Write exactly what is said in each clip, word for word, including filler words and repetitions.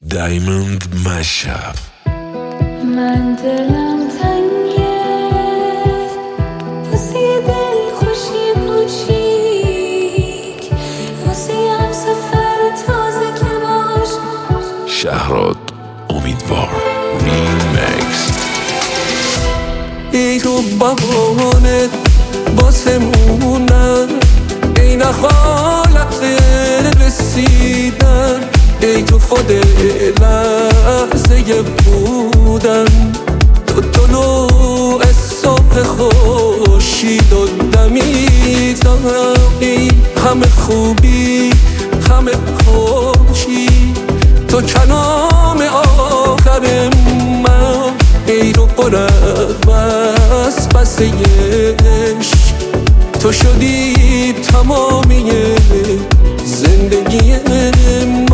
Diamond Mashup. من دلم تنگه واسه دل خوشی کوچیک واسه هم سفر تازه که باش شهراد امیدوار ریمیکس. ای تو بهانه واسه مونن، ای نخالت رسیدن، ای تو خود لحظه بودن، تو طلوع صبح خورشید و دمیدن، ای همه خوبی همه خوشی تو کلام آخر من، ای رو قرد بس بس عشق تو شدی تمامی زندگی من.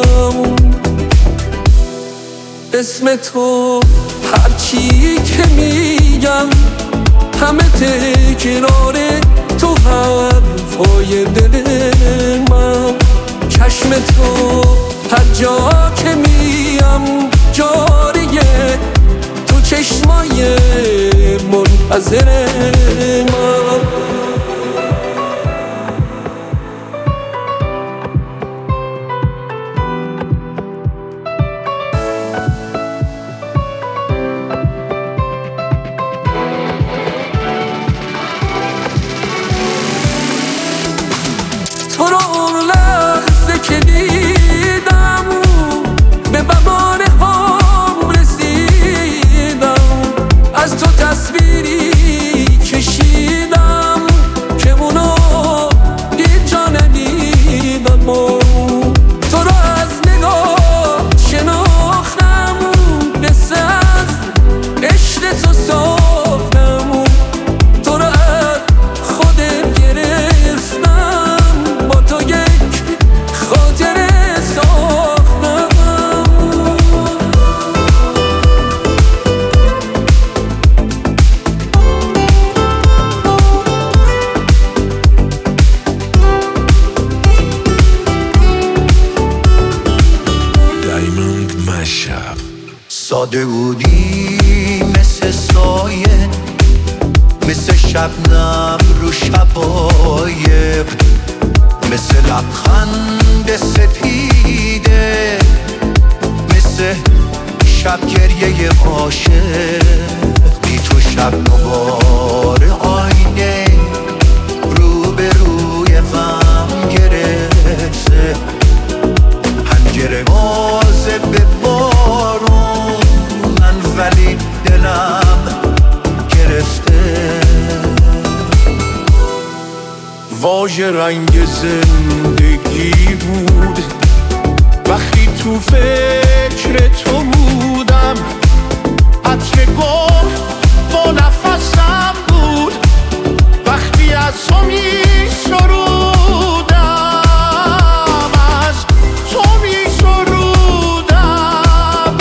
اسم تو هرچی که میگم همه تکراره تو حرفای دل من، چشم تو هر جا که میم جاریه تو چشمای منتظر من. تو رو اون لحظه که دیدم به بهانه هام رسیدم، از تو تصویری کشیدم که اونو دید جا ندیدم، تو رو از نگاه شناختم، قصه از عشق تو ساختم، تو رو از خودم گرفتم، با تو یک خاطره ساختم. Diamond Mashup. ساده بودی مثل سایه، مثل شبنم رو شبایق، مثل لبخند سپیده، مثل شب گریه عاشق، بی تو شب دوباره آینه رو به روی غم گرفته، پنجره بازه به بارون ولی دلم گرفته. واژه رنگ زندگی بود وقتی تو فکر تو بودم، عطر گل با نفسم بود وقتی از تو می سرودم، از تو می سرودم.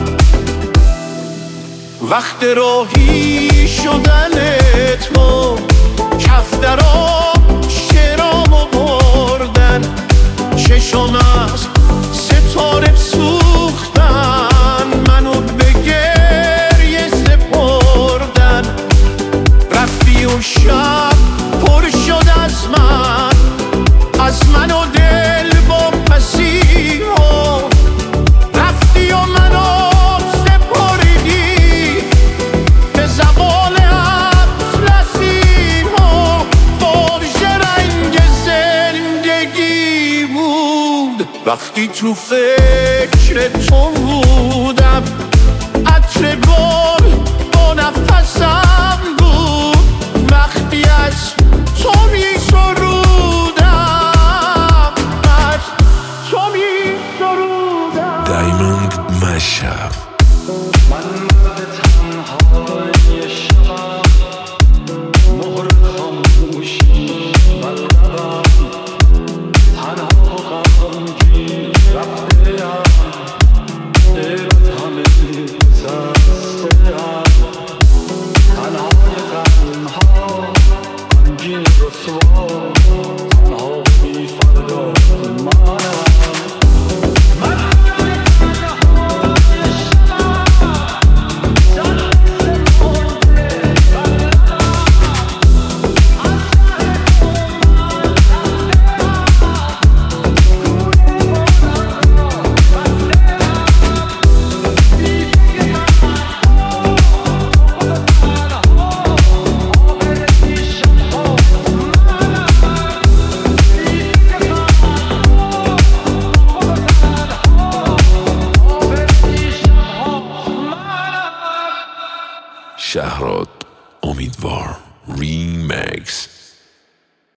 وقت راهی شدن تو کف درا شرامو بردن، چشم از ستاره سوختن، منو به گریه سپردن، رفتی و شب پر شد از من، از من و دل با مسیحا، رفتی و منو سپردی به زوال اطلسین ها. واژه رنگ زندگی بود وقتی تو فکر تو بودم، عطر گل با نفسم بود وقتی از تو می سرودم، از تو می سرودم. Diamond Mashup. من مرد تنهای شبم، مهر خاموشی و لبم، تنها و غمگین رفته‌ام، دل از همه بسسته‌ام، تنهای غمها غمگین رسوا، تنها بی فردا منم. من مرد تنها شهراد امیدوار ریمیکس.